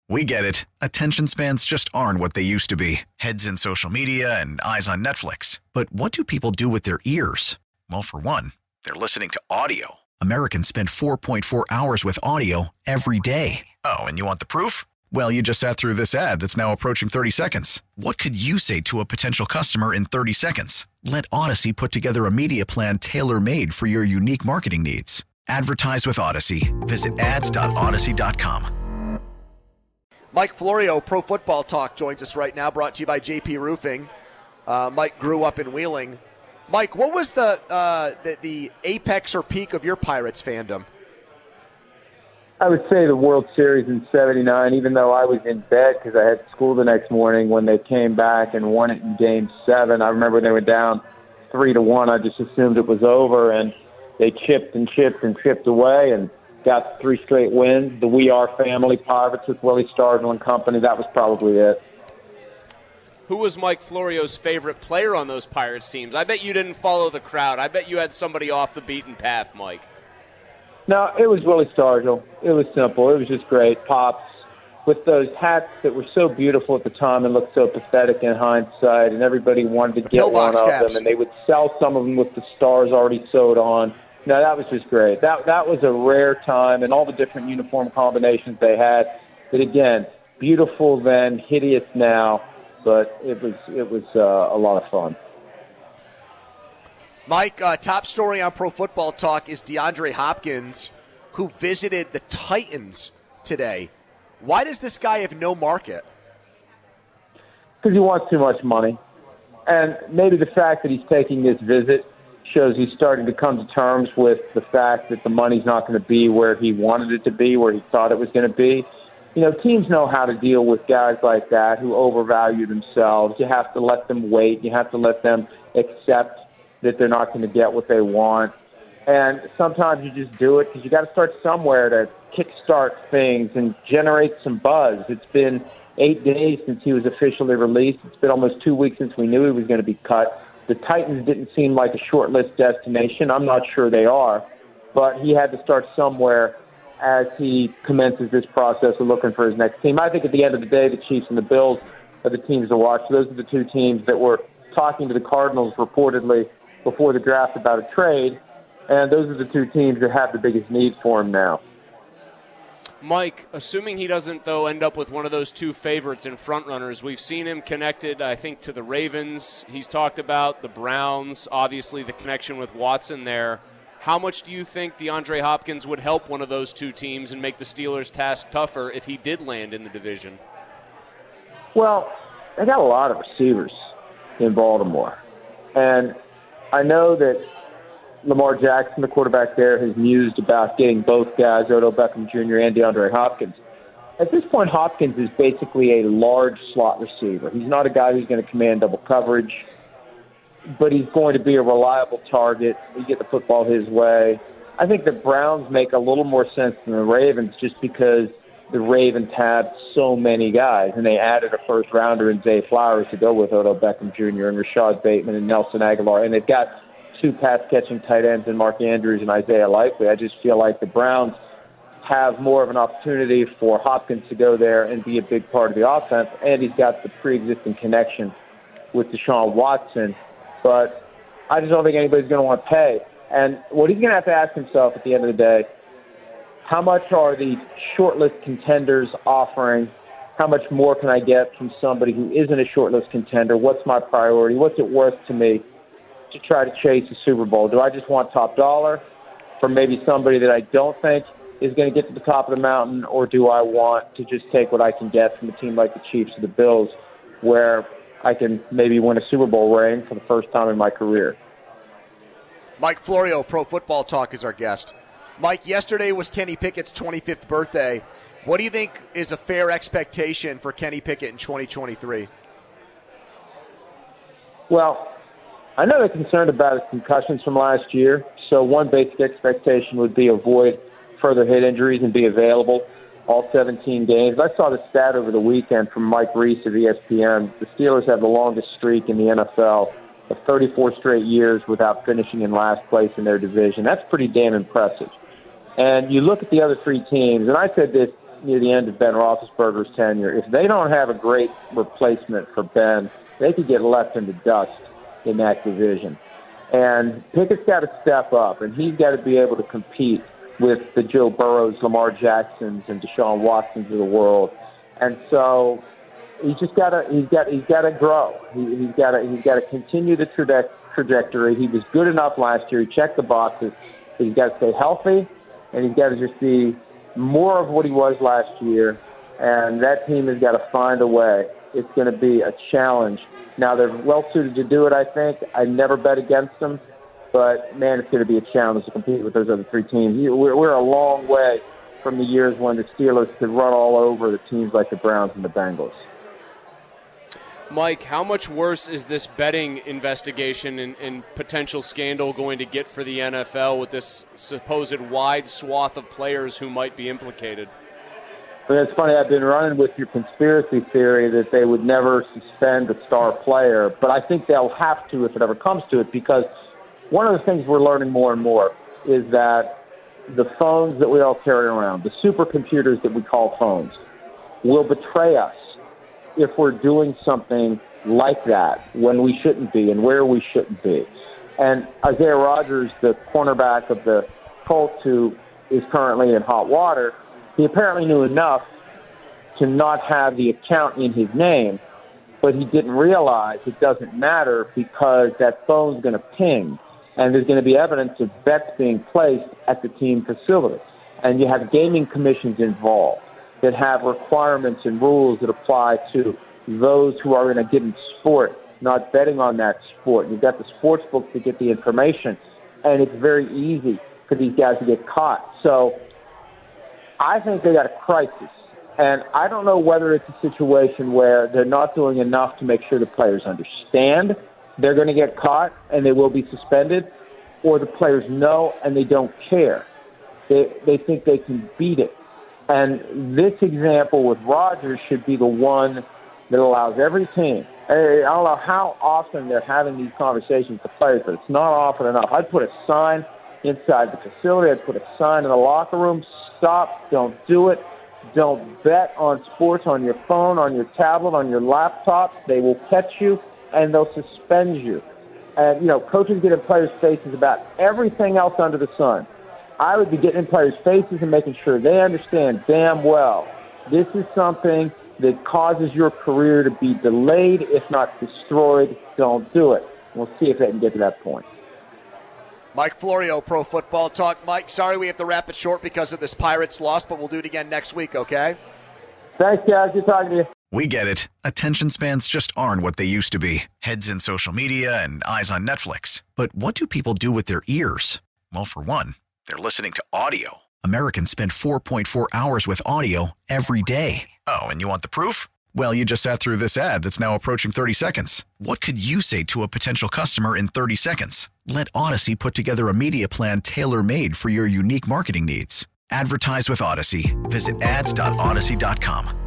We get it. Attention spans just aren't what they used to be. Heads in social media and eyes on Netflix. But what do people do with their ears? Well, for one, they're listening to audio. Americans spend 4.4 hours with audio every day. Oh, and you want the proof? Well, you just sat through this ad that's now approaching 30 seconds. What could you say to a potential customer in 30 seconds? Let Odyssey put together a media plan tailor-made for your unique marketing needs. Advertise with Odyssey. Visit ads.odyssey.com. Mike Florio, Pro Football Talk, joins us right now, brought to you by JP Roofing. Mike grew up in Wheeling. Mike, what was the apex or peak of your Pirates fandom? I would say the World Series in '79, even though I was in bed because I had school the next morning when they came back and won it in Game 7. I remember they were down 3-1. I just assumed it was over, and they chipped and chipped and chipped away and got 3 straight wins. The We Are Family Pirates with Willie Stargell and company, that was probably it. Who was Mike Florio's favorite player on those Pirates teams? I bet you didn't follow the crowd. I bet you had somebody off the beaten path, Mike. No, it was Willie Stargell. It was simple. It was just great. Pops with those hats that were so beautiful at the time and looked so pathetic in hindsight, and everybody wanted to get one of them, and they would sell some of them with the stars already sewed on. No, that was just great. That was a rare time, and all the different uniform combinations they had. But again, beautiful then, hideous now, but it was a lot of fun. Mike, top story on Pro Football Talk is DeAndre Hopkins, who visited the Titans today. Why does this guy have no market? Because he wants too much money. And maybe the fact that he's taking this visit shows he's starting to come to terms with the fact that the money's not going to be where he wanted it to be, where he thought it was going to be. You know, teams know how to deal with guys like that who overvalue themselves. You have to let them wait. You have to let them accept that they're not going to get what they want. And sometimes you just do it because you got to start somewhere to kickstart things and generate some buzz. It's been 8 days since he was officially released. It's been almost 2 weeks since we knew he was going to be cut. The Titans didn't seem like a short-list destination. I'm not sure they are. But he had to start somewhere as he commences this process of looking for his next team. I think at the end of the day, the Chiefs and the Bills are the teams to watch. Those are the two teams that were talking to the Cardinals reportedly before the draft about a trade. And those are the two teams that have the biggest need for him now. Mike, assuming he doesn't, though, end up with one of those two favorites and frontrunners, we've seen him connected, I think, to the Ravens. He's talked about the Browns, obviously the connection with Watson there. How much do you think DeAndre Hopkins would help one of those two teams and make the Steelers' task tougher if he did land in the division? Well, they got a lot of receivers in Baltimore. And I know that Lamar Jackson, the quarterback there, has mused about getting both guys, Odell Beckham Jr. and DeAndre Hopkins. At this point, Hopkins is basically a large slot receiver. He's not a guy who's going to command double coverage, but he's going to be a reliable target. You get the football his way. I think the Browns make a little more sense than the Ravens just because the Ravens have so many guys, and they added a first-rounder in Zay Flowers to go with Odell Beckham Jr. and Rashad Bateman and Nelson Aguilar, and they've got two pass-catching tight ends in Mark Andrews and Isaiah Likely. I just feel like the Browns have more of an opportunity for Hopkins to go there and be a big part of the offense, and he's got the pre-existing connection with Deshaun Watson. But I just don't think anybody's going to want to pay. And what he's going to have to ask himself at the end of the day, how much are the shortlist contenders offering? How much more can I get from somebody who isn't a shortlist contender? What's my priority? What's it worth to me to try to chase a Super Bowl? Do I just want top dollar from maybe somebody that I don't think is going to get to the top of the mountain, or do I want to just take what I can get from a team like the Chiefs or the Bills where I can maybe win a Super Bowl ring for the first time in my career? Mike Florio, Pro Football Talk, is our guest. Mike, yesterday was Kenny Pickett's 25th birthday. What do you think is a fair expectation for Kenny Pickett in 2023? Well, I know they're concerned about his concussions from last year, so one basic expectation would be avoid further hit injuries and be available all 17 games. I saw the stat over the weekend from Mike Reese of ESPN. The Steelers have the longest streak in the NFL of 34 straight years without finishing in last place in their division. That's pretty damn impressive. And you look at the other three teams, and I said this near the end of Ben Roethlisberger's tenure. If they don't have a great replacement for Ben, they could get left in the dust in that division. And Pickett's got to step up, and he's got to be able to compete with the Joe Burrows, Lamar Jacksons, and Deshaun Watsons of the world. And so he's got to grow. He's got to continue the trajectory. He was good enough last year. He checked the boxes. He's got to stay healthy, and he's got to just be more of what he was last year. And that team has got to find a way. It's going to be a challenge. Now, they're well-suited to do it, I think. I never bet against them. But, man, it's going to be a challenge to compete with those other three teams. We're a long way from the years when the Steelers could run all over the teams like the Browns and the Bengals. Mike, how much worse is this betting investigation and potential scandal going to get for the NFL with this supposed wide swath of players who might be implicated? But it's funny, I've been running with your conspiracy theory that they would never suspend a star player, but I think they'll have to if it ever comes to it, because one of the things we're learning more and more is that the phones that we all carry around, the supercomputers that we call phones, will betray us if we're doing something like that when we shouldn't be and where we shouldn't be. And Isaiah Rodgers, the cornerback of the Colts, who is currently in hot water, he apparently knew enough to not have the account in his name, but he didn't realize it doesn't matter because that phone's going to ping, and there's going to be evidence of bets being placed at the team facility. And you have gaming commissions involved that have requirements and rules that apply to those who are in a given sport, not betting on that sport. You've got the sports book to get the information, and it's very easy for these guys to get caught. So I think they got a crisis, and I don't know whether it's a situation where they're not doing enough to make sure the players understand they're going to get caught and they will be suspended, or the players know and they don't care. They think they can beat it. And this example with Rodgers should be the one that allows every team. I don't know how often they're having these conversations with the players, but it's not often enough. I'd put a sign inside the facility. I'd put a sign in the locker room. Stop. Don't do it. Don't bet on sports on your phone, on your tablet, on your laptop. They will catch you, and they'll suspend you. And, coaches get in players' faces about everything else under the sun. I would be getting in players' faces and making sure they understand damn well this is something that causes your career to be delayed, if not destroyed. Don't do it. We'll see if they can get to that point. Mike Florio, Pro Football Talk. Mike, sorry we have to wrap it short because of this Pirates loss, but we'll do it again next week, okay? Thanks, guys. Good talking to you. We get it. Attention spans just aren't what they used to be. Heads in social media and eyes on Netflix. But what do people do with their ears? Well, for one, they're listening to audio. Americans spend 4.4 hours with audio every day. Oh, and you want the proof? Well, you just sat through this ad that's now approaching 30 seconds. What could you say to a potential customer in 30 seconds? Let Odyssey put together a media plan tailor-made for your unique marketing needs. Advertise with Odyssey. Visit ads.odyssey.com.